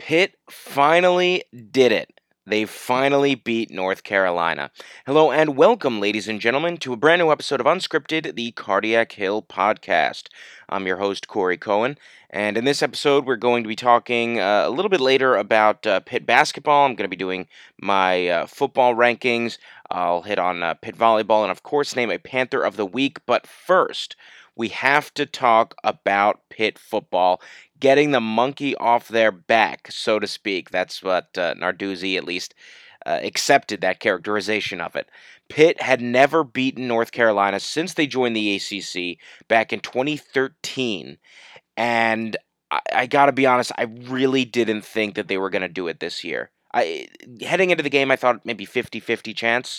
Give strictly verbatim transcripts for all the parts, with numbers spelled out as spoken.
Pitt finally did it. They finally beat North Carolina. Hello and welcome, ladies and gentlemen, to a brand new episode of Unscripted, the Cardiac Hill podcast. I'm your host, Corey Cohen, and in this episode, we're going to be talking uh, a little bit later about uh, Pitt basketball. I'm going to be doing my uh, football rankings. I'll hit on uh, Pitt volleyball, and of course, name a Panther of the Week. But first, we have to talk about Pitt football getting the monkey off their back, so to speak. That's what uh, Narduzzi at least uh, accepted that characterization of it. Pitt had never beaten North Carolina since they joined the A C C back in twenty thirteen, and I, I gotta be honest, I really didn't think that they were going to do it this year. I heading into the game, I thought maybe fifty-fifty chance.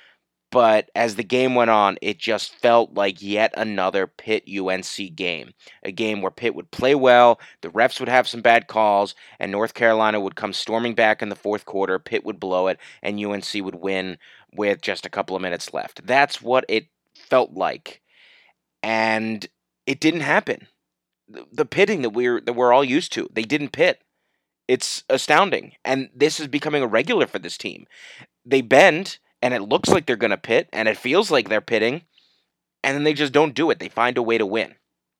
But as the game went on, it just felt like yet another Pitt U N C game. A game where Pitt would play well, the refs would have some bad calls, and North Carolina would come storming back in the fourth quarter, Pitt would blow it, and U N C would win with just a couple of minutes left. That's what it felt like. And it didn't happen. The, the pitting that we're that we're all used to, they didn't pit. It's astounding. And this is becoming a regular for this team. They bend, and it looks like they're going to pit, and it feels like they're pitting, and then they just don't do it. They find a way to win.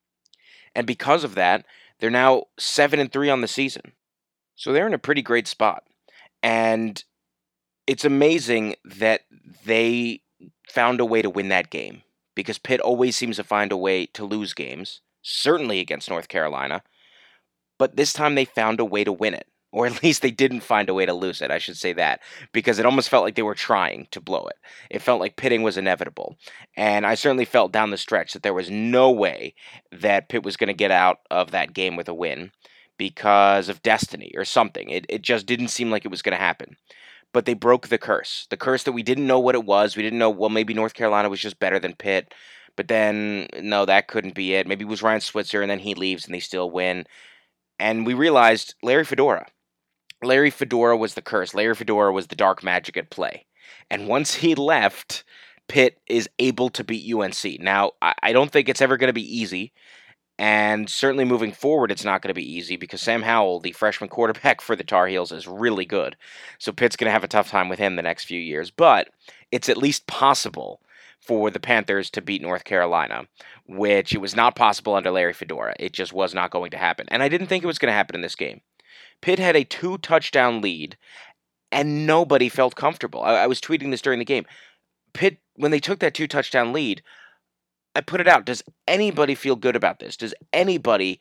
And because of that, they're now seven and three on the season. So they're in a pretty great spot. And it's amazing that they found a way to win that game, because Pitt always seems to find a way to lose games, certainly against North Carolina, but this time they found a way to win it. Or at least they didn't find a way to lose it, I should say that, because it almost felt like they were trying to blow it. It felt like pitting was inevitable. And I certainly felt down the stretch that there was no way that Pitt was going to get out of that game with a win because of destiny or something. It, it just didn't seem like it was going to happen. But they broke the curse. The curse that we didn't know what it was. We didn't know, well, maybe North Carolina was just better than Pitt. But then, no, that couldn't be it. Maybe it was Ryan Switzer, and then he leaves and they still win. And we realized Larry Fedora. Larry Fedora was the curse. Larry Fedora was the dark magic at play. And once he left, Pitt is able to beat U N C. Now, I don't think it's ever going to be easy. And certainly moving forward, it's not going to be easy because Sam Howell, the freshman quarterback for the Tar Heels, is really good. So Pitt's going to have a tough time with him the next few years. But it's at least possible for the Panthers to beat North Carolina, which it was not possible under Larry Fedora. It just was not going to happen. And I didn't think it was going to happen in this game. Pitt had a two-touchdown lead, and nobody felt comfortable. I, I was tweeting this during the game. Pitt, when they took that two-touchdown lead, I put it out. Does anybody feel good about this? Does anybody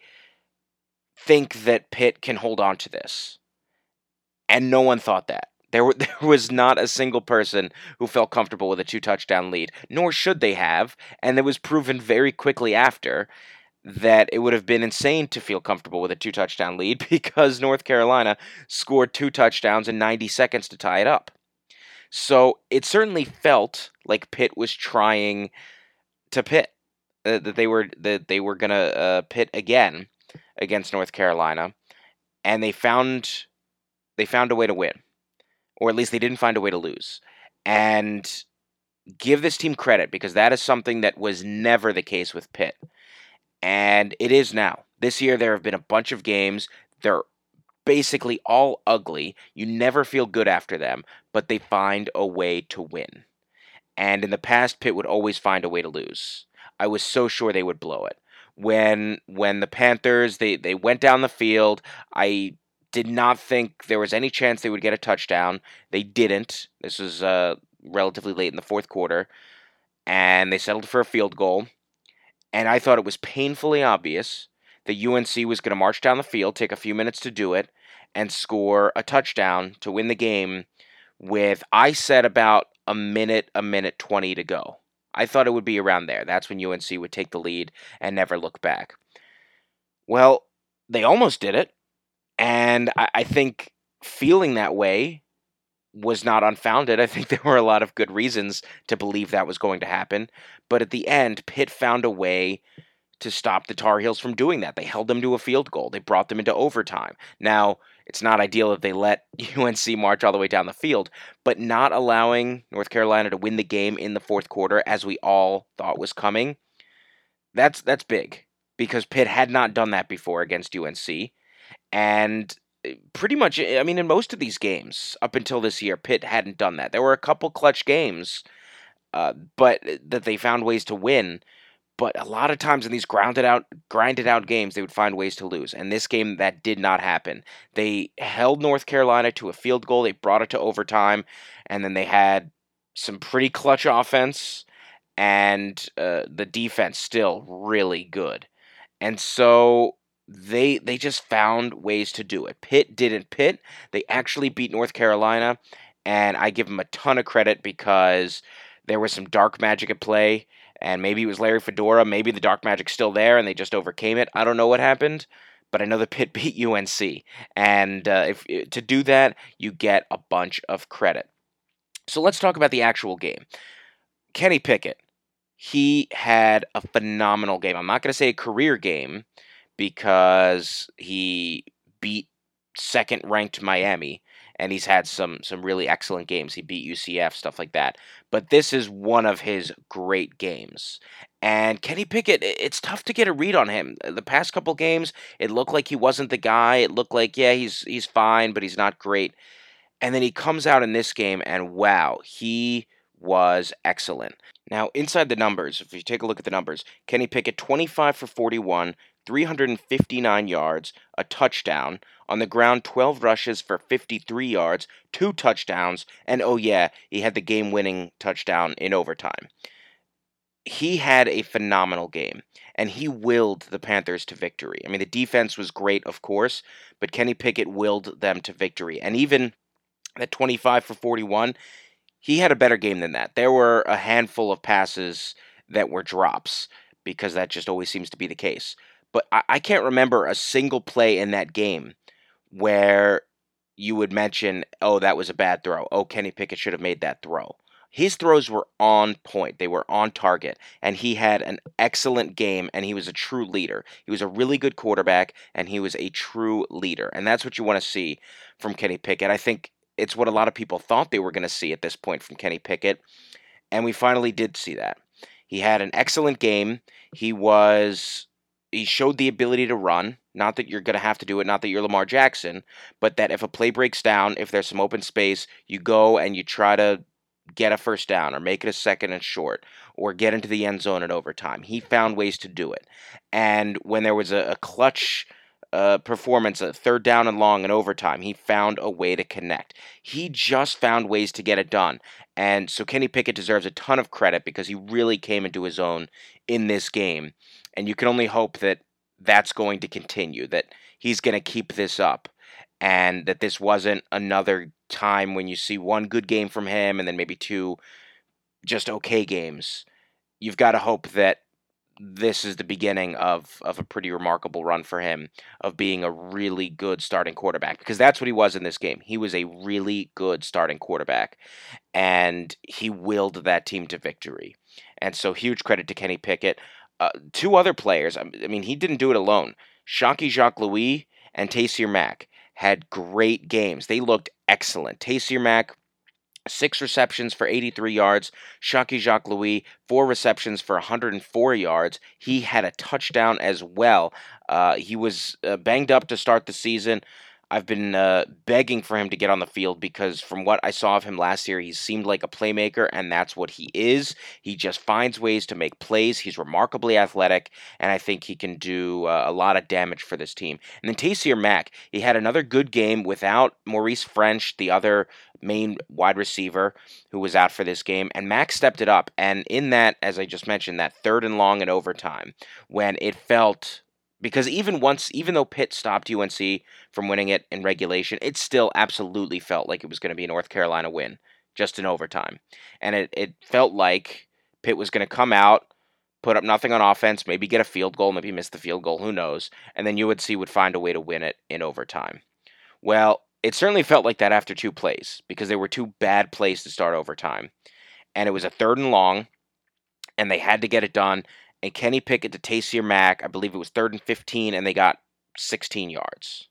think that Pitt can hold on to this? And no one thought that. There, were, there was not a single person who felt comfortable with a two-touchdown lead, nor should they have, and it was proven very quickly after that it would have been insane to feel comfortable with a two-touchdown lead because North Carolina scored two touchdowns in ninety seconds to tie it up. So it certainly felt like Pitt was trying to pit, uh, that they were that they were gonna uh, pit again against North Carolina, and they found they found a way to win, or at least they didn't find a way to lose. And give this team credit, because that is something that was never the case with Pitt. And it is now. This year there have been a bunch of games. They're basically all ugly. You never feel good after them, but they find a way to win. And in the past, Pitt would always find a way to lose. I was so sure they would blow it. When when the Panthers, they, they went down the field, I did not think there was any chance they would get a touchdown. They didn't. This was uh, relatively late in the fourth quarter. And they settled for a field goal. And I thought it was painfully obvious that U N C was going to march down the field, take a few minutes to do it, and score a touchdown to win the game with, I said, about a minute, a minute twenty to go. I thought it would be around there. That's when U N C would take the lead and never look back. Well, they almost did it, and I, I think feeling that way was not unfounded. I think there were a lot of good reasons to believe that was going to happen. But at the end, Pitt found a way to stop the Tar Heels from doing that. They held them to a field goal. They brought them into overtime. Now, it's not ideal if they let U N C march all the way down the field, but not allowing North Carolina to win the game in the fourth quarter, as we all thought was coming, that's that's big, because Pitt had not done that before against U N C. And pretty much, I mean, in most of these games up until this year, Pitt hadn't done that. There were a couple clutch games, uh, but that they found ways to win. But a lot of times in these grounded out, grinded out games, they would find ways to lose. And this game, that did not happen. They held North Carolina to a field goal. They brought it to overtime, and then they had some pretty clutch offense, and uh, the defense still really good. And so they they just found ways to do it. Pitt didn't. Pitt, they actually beat North Carolina, and I give them a ton of credit because there was some dark magic at play, and maybe it was Larry Fedora, maybe the dark magic's still there, and they just overcame it. I don't know what happened, but I know the Pitt beat U N C, and uh, if to do that, you get a bunch of credit. So let's talk about the actual game. Kenny Pickett, he had a phenomenal game. I'm not going to say a career game because he beat second-ranked Miami, and he's had some some really excellent games. He beat U C F, stuff like that. But this is one of his great games. And Kenny Pickett, it's tough to get a read on him. The past couple games, it looked like he wasn't the guy. It looked like, yeah, he's he's fine, but he's not great. And then he comes out in this game, and wow, he was excellent. Now, inside the numbers, if you take a look at the numbers, Kenny Pickett, twenty-five for forty-one, three hundred fifty-nine yards, a touchdown. On the ground, twelve rushes for fifty-three yards, two touchdowns, and oh yeah, he had the game-winning touchdown in overtime. He had a phenomenal game, and he willed the Panthers to victory. I mean, the defense was great, of course, but Kenny Pickett willed them to victory. And even at twenty-five for forty-one, he had a better game than that. There were a handful of passes that were drops, because that just always seems to be the case. But I, I can't remember a single play in that game where you would mention, oh, that was a bad throw. Oh, Kenny Pickett should have made that throw. His throws were on point. They were on target. And he had an excellent game, and he was a true leader. He was a really good quarterback, and he was a true leader. And that's what you want to see from Kenny Pickett. I think it's what a lot of people thought they were going to see at this point from Kenny Pickett, and we finally did see that. He had an excellent game. He was he showed the ability to run. Not that you're going to have to do it, not that you're Lamar Jackson, but that if a play breaks down, if there's some open space, you go and you try to get a first down or make it a second and short or get into the end zone in overtime. He found ways to do it. And when there was a, a clutch uh, performance, a third down and long in overtime, he found a way to connect. He just found ways to get it done. And so Kenny Pickett deserves a ton of credit because he really came into his own in this game. And you can only hope that that's going to continue, that he's going to keep this up, and that this wasn't another time when you see one good game from him and then maybe two just okay games. You've got to hope that this is the beginning of, of a pretty remarkable run for him, of being a really good starting quarterback, because that's what he was in this game. He was a really good starting quarterback, and he willed that team to victory. And so huge credit to Kenny Pickett. Uh, two other players, I mean, he didn't do it alone. Shockey Jacques Louis and Taysir Mack had great games. They looked excellent. Taysir Mack, six receptions for eighty-three yards. Shockey Jacques Louis, four receptions for one hundred four yards. He had a touchdown as well. Uh, he was uh, banged up to start the season. I've been uh, begging for him to get on the field because from what I saw of him last year, he seemed like a playmaker, and that's what he is. He just finds ways to make plays. He's remarkably athletic, and I think he can do uh, a lot of damage for this team. And then Taysir Mack, he had another good game without Maurice French, the other main wide receiver who was out for this game, and Mack stepped it up. And in that, as I just mentioned, that third and long in overtime, when it felt... Because even once, even though Pitt stopped U N C from winning it in regulation, it still absolutely felt like it was going to be a North Carolina win, just in overtime. And it, it felt like Pitt was going to come out, put up nothing on offense, maybe get a field goal, maybe miss the field goal, who knows, and then U N C would find a way to win it in overtime. Well, it certainly felt like that after two plays, because they were two bad plays to start overtime. And it was a third and long, and they had to get it done. And Kenny Pickett to Taysir Mack, I believe it was third and fifteen, and they got sixteen yards.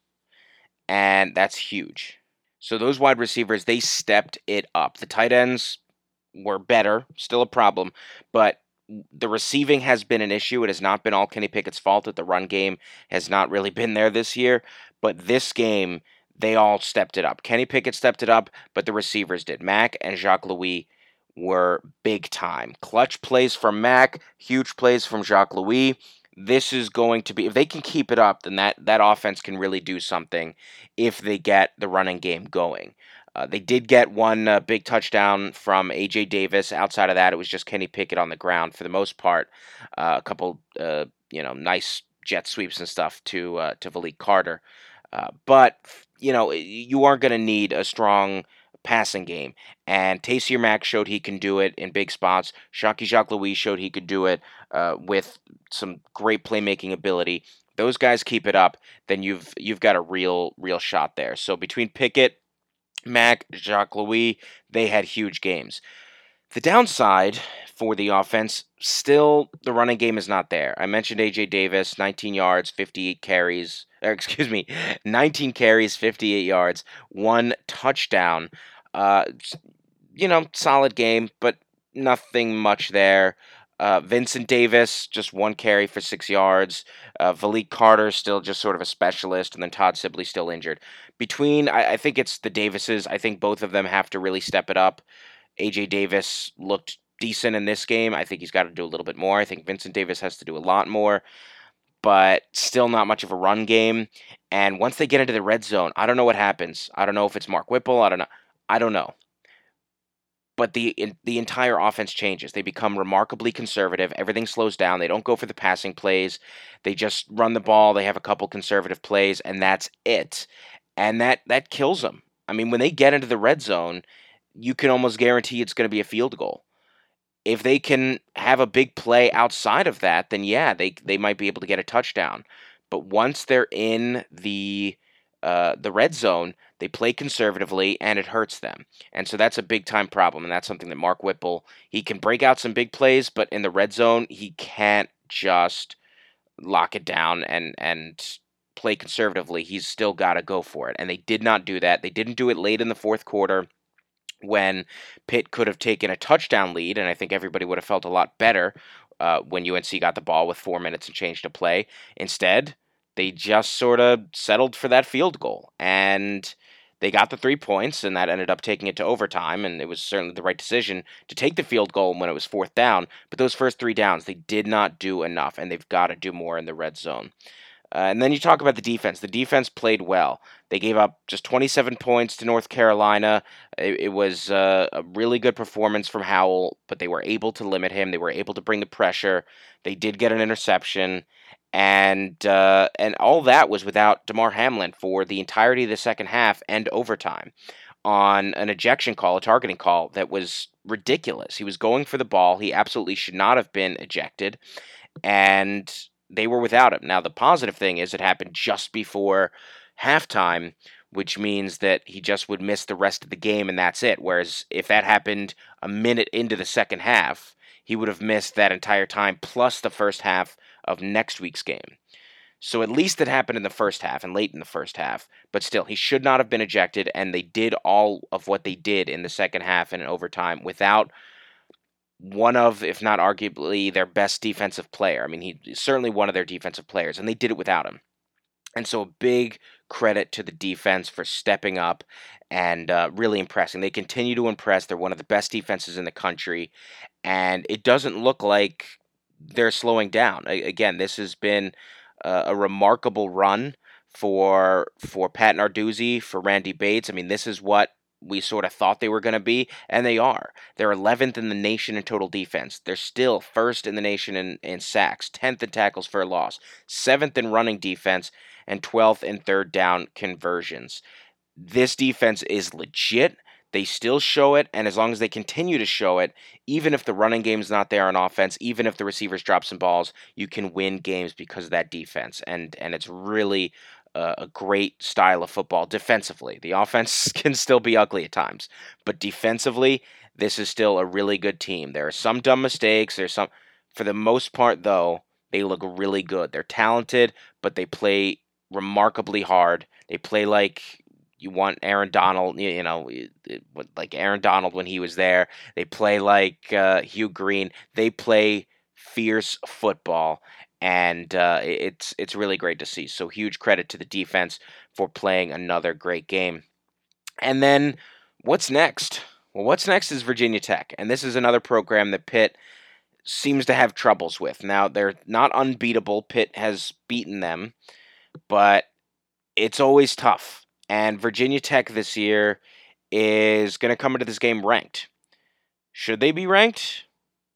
And that's huge. So those wide receivers, they stepped it up. The tight ends were better, still a problem, but the receiving has been an issue. It has not been all Kenny Pickett's fault that the run game has not really been there this year. But this game, they all stepped it up. Kenny Pickett stepped it up, but the receivers did. Mack and Jacques Louis were big time. Clutch plays from Mack, huge plays from Jacques Louis. This is going to be, if they can keep it up, then that, that offense can really do something if they get the running game going. Uh, they did get one uh, big touchdown from A J Davis. Outside of that, it was just Kenny Pickett on the ground for the most part. Uh, a couple, uh, you know, nice jet sweeps and stuff to uh, to Malik Carter. Uh, but you know, you are going to need a strong passing game, and Taysier Mack showed he can do it in big spots. Shockey Jacques Louis showed he could do it uh, with some great playmaking ability. Those guys keep it up, then you've you've got a real real shot there. So between Pickett, Mack, Jacques Louis, they had huge games. The downside for the offense, still the running game is not there. I mentioned A J Davis, nineteen yards, fifty-eight carries, or excuse me, nineteen carries, fifty-eight yards, one touchdown. Uh, you know, solid game, but nothing much there. Uh, Vincent Davis, just one carry for six yards. Uh, Malik Carter, still just sort of a specialist, and then Todd Sibley still injured. Between, I, I think it's the Davises. I think both of them have to really step it up. A J Davis looked decent in this game. I think he's got to do a little bit more. I think Vincent Davis has to do a lot more, but still not much of a run game. And once they get into the red zone, I don't know what happens. I don't know if it's Mark Whipple. I don't know. I don't know. But the in, the entire offense changes. They become remarkably conservative. Everything slows down. They don't go for the passing plays. They just run the ball. They have a couple conservative plays, and that's it. And that that kills them. I mean, when they get into the red zone, you can almost guarantee it's going to be a field goal. If they can have a big play outside of that, then yeah, they they might be able to get a touchdown. But once they're in the uh, the red zone, they play conservatively, and it hurts them. And so that's a big time problem, and that's something that Mark Whipple, he can break out some big plays, but in the red zone, he can't just lock it down and and play conservatively. He's still got to go for it, and they did not do that. They didn't do it late in the fourth quarter, when Pitt could have taken a touchdown lead, and I think everybody would have felt a lot better uh, when U N C got the ball with four minutes and change to play. Instead, they just sort of settled for that field goal, and they got the three points, and that ended up taking it to overtime, and it was certainly the right decision to take the field goal when it was fourth down, but those first three downs, they did not do enough, and they've got to do more in the red zone. Uh, and then you talk about the defense. The defense played well. They gave up just twenty-seven points to North Carolina. It, it was uh, a really good performance from Howell, but they were able to limit him. They were able to bring the pressure. They did get an interception. And uh, and all that was without Damar Hamlin for the entirety of the second half and overtime on an ejection call, a targeting call that was ridiculous. He was going for the ball. He absolutely should not have been ejected. And they were without him. Now, the positive thing is it happened just before halftime, which means that he just would miss the rest of the game, and that's it. Whereas if that happened a minute into the second half, he would have missed that entire time plus the first half of next week's game. So at least it happened in the first half and late in the first half. But still, he should not have been ejected, and they did all of what they did in the second half and in overtime without one of, if not arguably, their best defensive player. I mean, he's certainly one of their defensive players, and they did it without him. And so a big credit to the defense for stepping up and uh, really impressing. They continue to impress. They're one of the best defenses in the country, and it doesn't look like they're slowing down. A- again, this has been uh, a remarkable run for for Pat Narduzzi, for Randy Bates. I mean, this is what we sort of thought they were going to be, and they are. They're eleventh in the nation in total defense. They're still first in the nation in, in sacks, tenth in tackles for a loss, seventh in running defense, and twelfth in third down conversions. This defense is legit. They still show it, and as long as they continue to show it, even if the running game's not there on offense, even if the receivers drop some balls, you can win games because of that defense, and and it's really uh, a great style of football defensively. The offense can still be ugly at times, but defensively, this is still a really good team. There are some dumb mistakes. There's some, for the most part, though, they look really good. They're talented, but they play remarkably hard. They play like you want Aaron Donald, you know, like Aaron Donald when he was there. They play like uh, Hugh Green. They play fierce football, and uh, it's it's really great to see. So huge credit to the defense for playing another great game. And then what's next? Well, what's next is Virginia Tech, and this is another program that Pitt seems to have troubles with. Now, they're not unbeatable. Pitt has beaten them, but it's always tough. And Virginia Tech this year is going to come into this game ranked. Should they be ranked?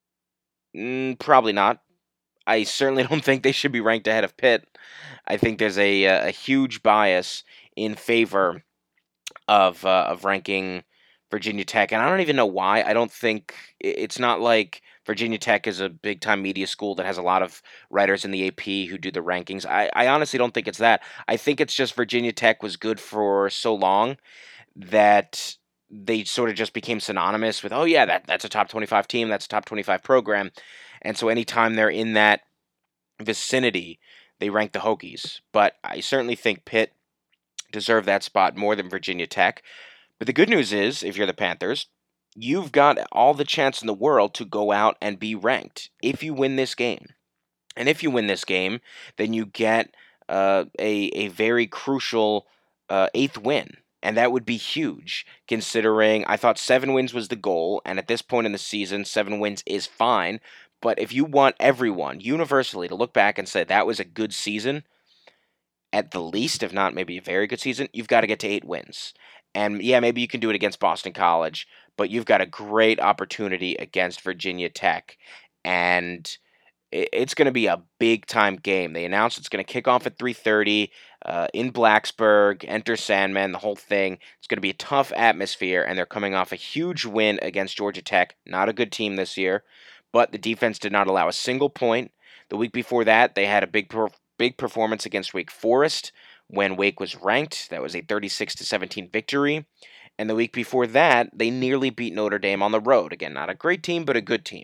Mm, probably not. I certainly don't think they should be ranked ahead of Pitt. I think there's a, a huge bias in favor of uh, of ranking Virginia Tech, and I don't even know why. I don't think it's not like Virginia Tech is a big time media school that has a lot of writers in the A P who do the rankings. I, I honestly don't think it's that. I think it's just Virginia Tech was good for so long that they sort of just became synonymous with, oh yeah, that that's a top twenty-five team, that's a top twenty-five program, and so anytime they're in that vicinity, they rank the Hokies. But I certainly think Pitt deserve that spot more than Virginia Tech. But the good news is, if you're the Panthers, you've got all the chance in the world to go out and be ranked if you win this game. And if you win this game, then you get uh, a, a very crucial uh, eighth win. And that would be huge, considering I thought seven wins was the goal. And at this point in the season, seven wins is fine. But if you want everyone universally to look back and say that was a good season, at the least, if not maybe a very good season, you've got to get to eight wins. And yeah, maybe you can do it against Boston College, but you've got a great opportunity against Virginia Tech. And it's going to be a big-time game. They announced it's going to kick off at three thirty uh, in Blacksburg, enter Sandman, the whole thing. It's going to be a tough atmosphere, and they're coming off a huge win against Georgia Tech. Not a good team this year, but the defense did not allow a single point. The week before that, they had a big per- big performance against Wake Forest when Wake was ranked. That was a thirty-six to seventeen victory. And the week before that, they nearly beat Notre Dame on the road. Again, not a great team, but a good team.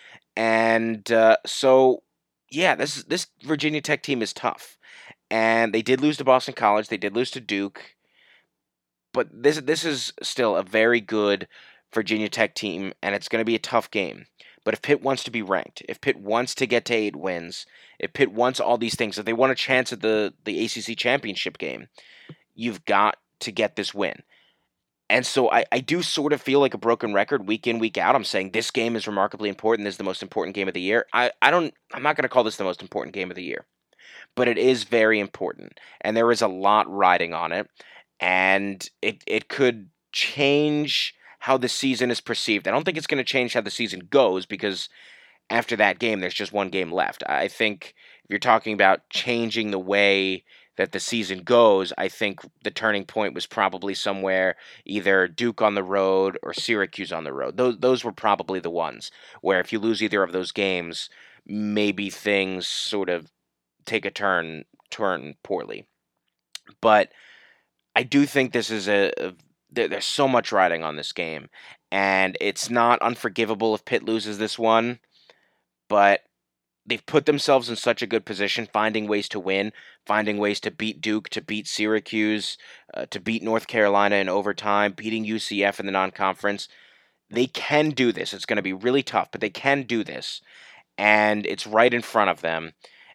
And uh, so, yeah, this this Virginia Tech team is tough. And they did lose to Boston College. They did lose to Duke. But this this is still a very good Virginia Tech team, and it's going to be a tough game. But if Pitt wants to be ranked, if Pitt wants to get to eight wins, if Pitt wants all these things, if they want a chance at the, the A C C championship game, you've got to get this win. And so I, I do sort of feel like a broken record week in, week out. I'm saying this game is remarkably important. This is the most important game of the year. I, I don't, I'm not going to call this the most important game of the year, but it is very important. And there is a lot riding on it. And it, it could change how the season is perceived. I don't think it's going to change how the season goes because after that game, there's just one game left. I think if you're talking about changing the way that the season goes, I think the turning point was probably somewhere either Duke on the road or Syracuse on the road. Those those were probably the ones where if you lose either of those games, maybe things sort of take a turn turn poorly. But I do think this is a, a there, there's so much riding on this game, and it's not unforgivable if Pitt loses this one, but they've put themselves in such a good position, finding ways to win, finding ways to beat Duke, to beat Syracuse, uh, to beat North Carolina in overtime, beating U C F in the non-conference. They can do this. It's going to be really tough, but they can do this, and it's right in front of them.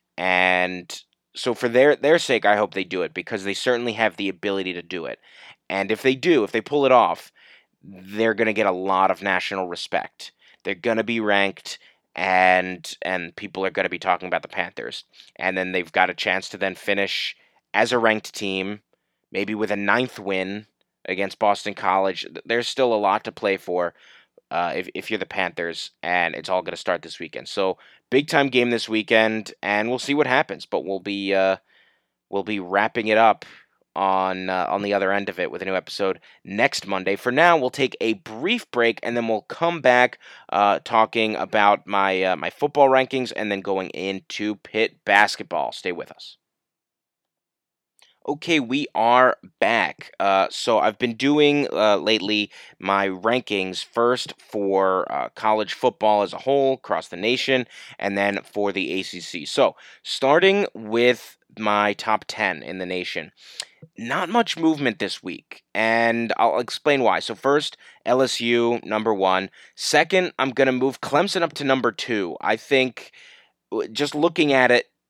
And so for their their sake, I hope they do it because they certainly have the ability to do it. And if they do, if they pull it off, they're going to get a lot of national respect. They're going to be ranked, and and people are going to be talking about the Panthers. And then they've got a chance to then finish as a ranked team, maybe with a ninth win against Boston College. There's still a lot to play for uh, if, if you're the Panthers, and it's all going to start this weekend. So big time game this weekend, and we'll see what happens. But we'll be uh, we'll be wrapping it up on uh, on the other end of it with a new episode next Monday. For now, we'll take a brief break, and then we'll come back uh, talking about my uh, my football rankings, and then going into Pitt basketball. Stay with us. Okay, we are back. Uh, so I've been doing uh, lately my rankings first for uh, college football as a whole across the nation, and then for the A C C. So starting with my top ten in the nation. Not much movement this week, and I'll explain why. So first, L S U, number one. Second, I'm going to move Clemson up to number two. I think, just looking at it,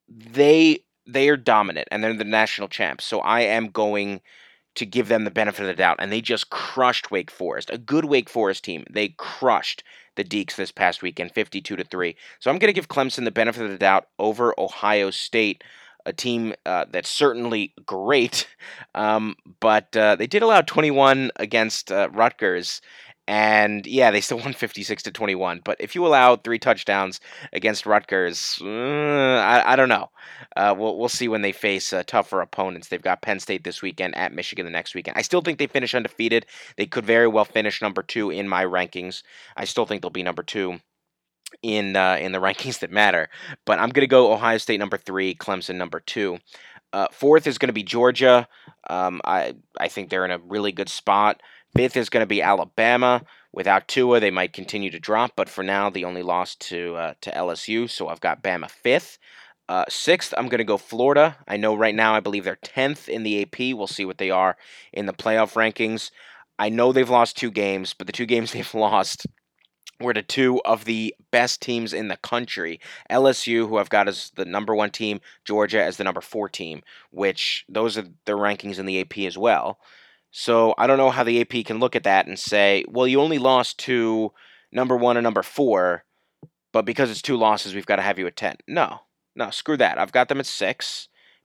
they they are dominant and they're the national champs. So I am going to give them the benefit of the doubt, and they just crushed Wake Forest, a good Wake Forest team. They crushed the Deacs this past weekend, fifty-two to three. So I'm going to give Clemson the benefit of the doubt over Ohio State, a team uh, that's certainly great, um, but uh, they did allow twenty-one against uh, Rutgers. And yeah, they still won fifty-six to twenty-one. But if you allow three touchdowns against Rutgers, uh, I, I don't know. Uh, we'll we'll see when they face uh, tougher opponents. They've got Penn State this weekend, at Michigan the next weekend. I still think they finish undefeated. They could very well finish number two in my rankings. I still think they'll be number two in uh, in the rankings that matter. But I'm going to go Ohio State number three, Clemson number two. Uh, fourth is going to be Georgia. Um, I I think they're in a really good spot. Fifth is going to be Alabama. Without Tua, they might continue to drop, but for now, they only lost to uh, to L S U, so I've got Bama fifth. Uh, sixth, I'm going to go Florida. I know right now I believe they're tenth in the A P. We'll see what they are in the playoff rankings. I know they've lost two games, but the two games they've lost were to two of the best teams in the country. L S U, who I've got as the number one team, Georgia as the number four team, which those are their rankings in the A P as well. So I don't know how the A P can look at that and say, well, you only lost to number one and number four, but because it's two losses, we've got to have you at ten. No, no, screw that. I've got them at six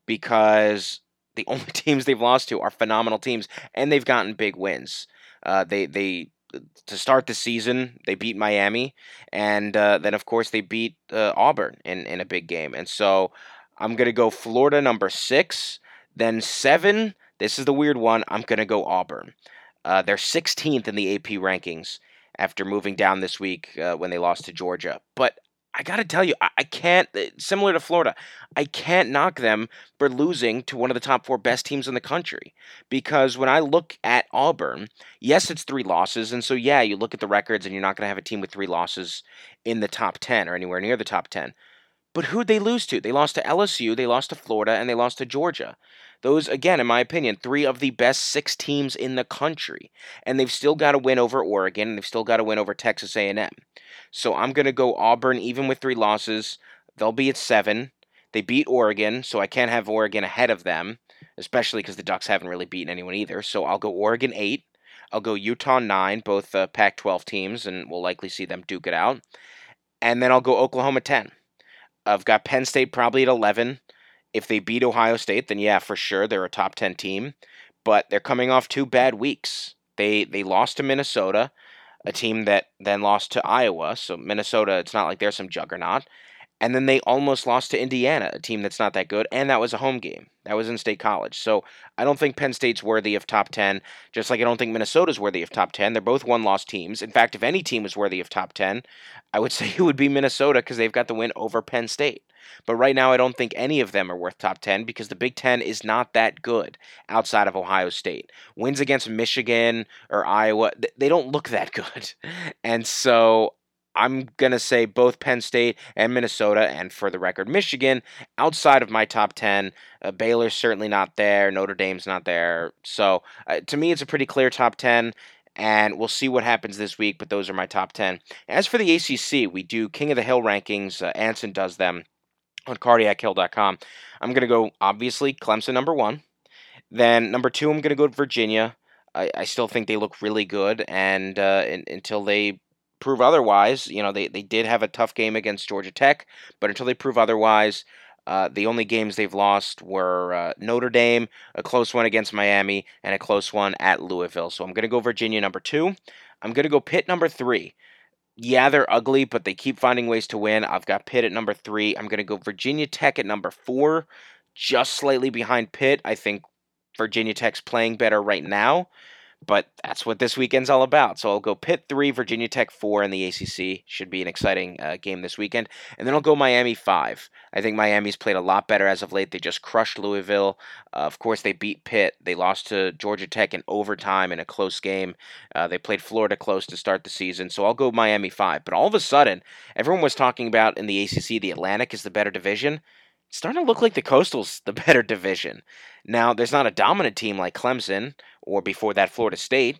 because the only teams they've lost to are phenomenal teams, and they've gotten big wins. Uh, they they to start the season, they beat Miami, and uh, then of course they beat uh, Auburn in in a big game. And so I'm gonna go Florida number six, then seven. This is the weird one. I'm gonna go Auburn. Uh, they're sixteenth in the A P rankings after moving down this week uh, when they lost to Georgia. But I got to tell you, I, I can't, uh, similar to Florida, I can't knock them for losing to one of the top four best teams in the country. Because when I look at Auburn, yes, it's three losses. And so, yeah, you look at the records and you're not going to have a team with three losses in the top ten or anywhere near the top ten. But who'd they lose to? They lost to L S U, they lost to Florida, and they lost to Georgia. Those, again, in my opinion, three of the best six teams in the country. And they've still got to win over Oregon, and they've still got to win over Texas A and M. So I'm going to go Auburn even with three losses. They'll be at seven. They beat Oregon, so I can't have Oregon ahead of them, especially because the Ducks haven't really beaten anyone either. So I'll go Oregon eight. I'll go Utah nine, both uh, Pac twelve teams, and we'll likely see them duke it out. And then I'll go Oklahoma ten. I've got Penn State probably at eleven. If they beat Ohio State, then yeah, for sure, they're a top ten team. But they're coming off two bad weeks. They they lost to Minnesota, a team that then lost to Iowa. So Minnesota, it's not like they're some juggernaut. And then they almost lost to Indiana, a team that's not that good, and that was a home game. That was in State College. So I don't think Penn State's worthy of top ten, just like I don't think Minnesota's worthy of top ten. They're both one-loss teams. In fact, if any team was worthy of top ten, I would say it would be Minnesota because they've got the win over Penn State. But right now, I don't think any of them are worth top ten because the Big Ten is not that good outside of Ohio State. Wins against Michigan or Iowa, they don't look that good. And so I'm going to say both Penn State and Minnesota, and for the record, Michigan, outside of my top ten. Uh, Baylor's certainly not there. Notre Dame's not there. So uh, to me, it's a pretty clear top ten, and we'll see what happens this week, but those are my top ten. As for the A C C, we do King of the Hill rankings. Uh, Anson does them on cardiac hill dot com. I'm going to go, obviously, Clemson number one. Then number two, I'm going to go to Virginia. I, I still think they look really good, and uh, in, until they prove otherwise, you know, they, they did have a tough game against Georgia Tech, but until they prove otherwise, uh, the only games they've lost were uh, Notre Dame, a close one against Miami, and a close one at Louisville. So I'm going to go Virginia number two. I'm going to go Pitt number three. Yeah, they're ugly, but they keep finding ways to win. I've got Pitt at number three. I'm going to go Virginia Tech at number four, just slightly behind Pitt. I think Virginia Tech's playing better right now, but that's what this weekend's all about. So I'll go Pitt three, Virginia Tech four in the A C C. Should be an exciting uh, game this weekend. And then I'll go Miami five. I think Miami's played a lot better as of late. They just crushed Louisville. Uh, of course, they beat Pitt. They lost to Georgia Tech in overtime in a close game. Uh, they played Florida close to start the season. So I'll go Miami five. But all of a sudden, everyone was talking about in the A C C, the Atlantic is the better division. It's starting to look like the Coastal's the better division. Now, there's not a dominant team like Clemson or before that Florida State,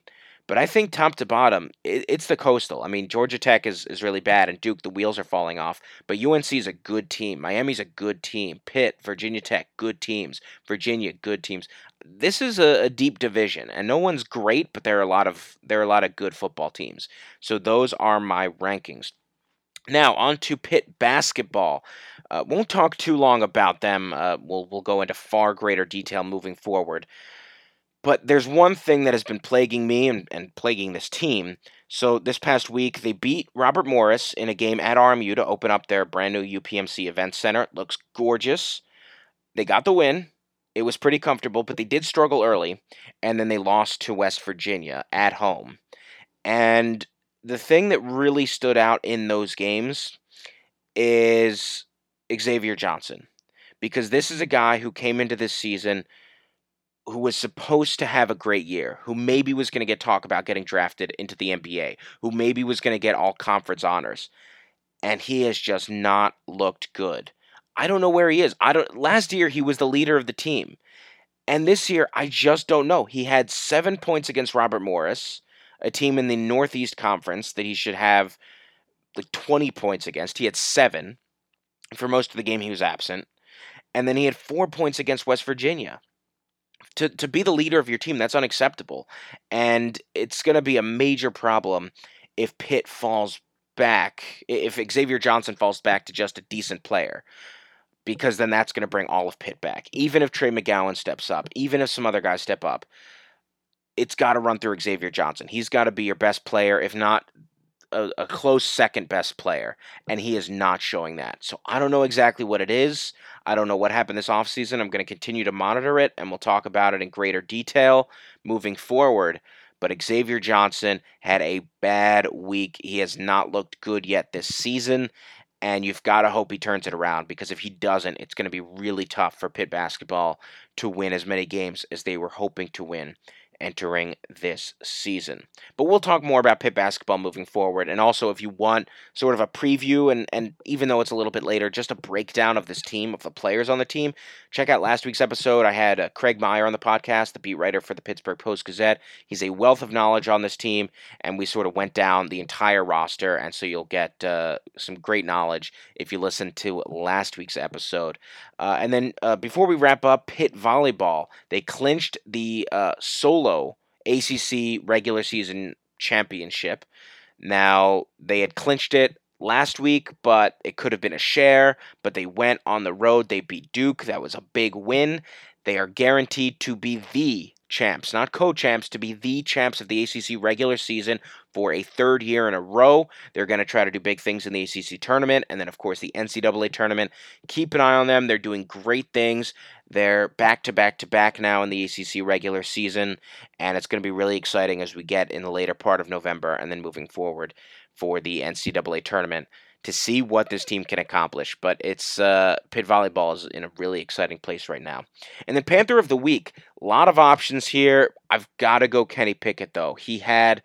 But I think top to bottom, it, it's the Coastal. I mean, Georgia Tech is, is really bad, and Duke, the wheels are falling off. But U N C is a good team. Miami's a good team. Pitt, Virginia Tech, good teams. Virginia, good teams. This is a, a deep division, and no one's great, but there are a lot of there are a lot of good football teams. So those are my rankings. Now on to Pitt basketball. Uh, won't talk too long about them. Uh, we'll we'll go into far greater detail moving forward. But there's one thing that has been plaguing me and, and plaguing this team. So this past week, they beat Robert Morris in a game at R M U to open up their brand new U P M C Event Center. It looks gorgeous. They got the win. It was pretty comfortable, but they did struggle early, and then they lost to West Virginia at home. And the thing that really stood out in those games is Xavier Johnson, because this is a guy who came into this season who was supposed to have a great year, who maybe was going to get talk about getting drafted into the N B A, who maybe was going to get all conference honors, and he has just not looked good. I don't know where he is. I don't. Last year he was the leader of the team, and this year I just don't know. He had seven points against Robert Morris, a team in the Northeast Conference that he should have like twenty points against. He had seven. For most of the game he was absent, and then he had four points against West Virginia. To, to be the leader of your team, that's unacceptable. And it's going to be a major problem if Pitt falls back, if Xavier Johnson falls back to just a decent player, because then that's going to bring all of Pitt back. Even if Trey McGowan steps up, even if some other guys step up, it's got to run through Xavier Johnson. He's got to be your best player, if not a, a close second best player, and he is not showing that. So I don't know exactly what it is. I don't know what happened this offseason. I'm going to continue to monitor it, and we'll talk about it in greater detail moving forward. But Xavier Johnson had a bad week. He has not looked good yet this season, and you've got to hope he turns it around, because if he doesn't, it's going to be really tough for Pitt basketball to win as many games as they were hoping to win entering this season. But we'll talk more about Pitt basketball moving forward, and also if you want sort of a preview, and, and even though it's a little bit later, just a breakdown of this team, of the players on the team, check out last week's episode. I had uh, Craig Meyer on the podcast, the beat writer for the Pittsburgh Post-Gazette. He's a wealth of knowledge on this team, and we sort of went down the entire roster, and so you'll get uh, some great knowledge if you listen to last week's episode. Uh, and then uh, before we wrap up, Pitt volleyball, they clinched the uh, solo A C C regular season championship. Now, they had clinched it last week, but it could have been a share, but they went on the road. They beat Duke. That was a big win. They are guaranteed to be the champs, not co-champs, to be the champs of the A C C regular season for a third year in a row. They're going to try to do big things in the A C C tournament, and then, of course, the N C double A tournament. Keep an eye on them. They're doing great things. They're back-to-back-to-back now in the A C C regular season, and it's going to be really exciting as we get in the later part of November and then moving forward for the N C double A tournament to see what this team can accomplish. But it's uh, Pitt volleyball is in a really exciting place right now. And then Panther of the Week, a lot of options here. I've got to go Kenny Pickett, though. He had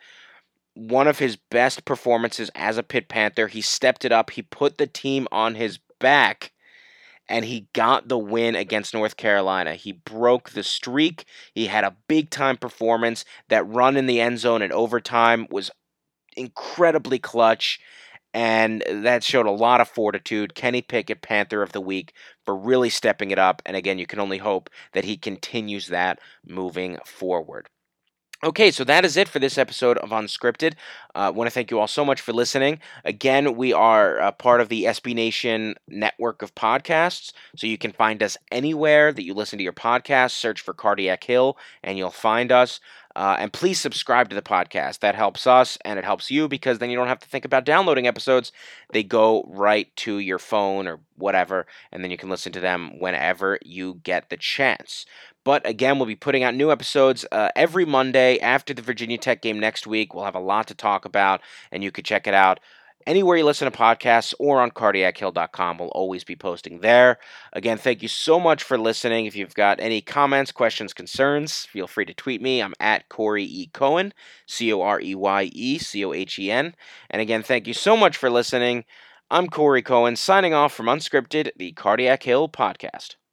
one of his best performances as a Pitt Panther. He stepped it up. He put the team on his back, and he got the win against North Carolina. He broke the streak. He had a big-time performance. That run in the end zone in overtime was incredibly clutch, and that showed a lot of fortitude. Kenny Pickett, Panther of the Week, for really stepping it up. And again, you can only hope that he continues that moving forward. Okay, so that is it for this episode of Unscripted. I uh, want to thank you all so much for listening. Again, we are uh, part of the S B Nation network of podcasts, so you can find us anywhere that you listen to your podcasts. Search for Cardiac Hill, and you'll find us. Uh, and please subscribe to the podcast. That helps us, and it helps you, because then you don't have to think about downloading episodes. They go right to your phone or whatever, and then you can listen to them whenever you get the chance. But again, we'll be putting out new episodes uh, every Monday after the Virginia Tech game next week. We'll have a lot to talk about, and you can check it out anywhere you listen to podcasts or on cardiac hill dot com. We'll always be posting there. Again, thank you so much for listening. If you've got any comments, questions, concerns, feel free to tweet me. I'm at Corey E. Cohen, C O R E Y E C O H E N. And again, thank you so much for listening. I'm Corey Cohen, signing off from Unscripted, the Cardiac Hill podcast.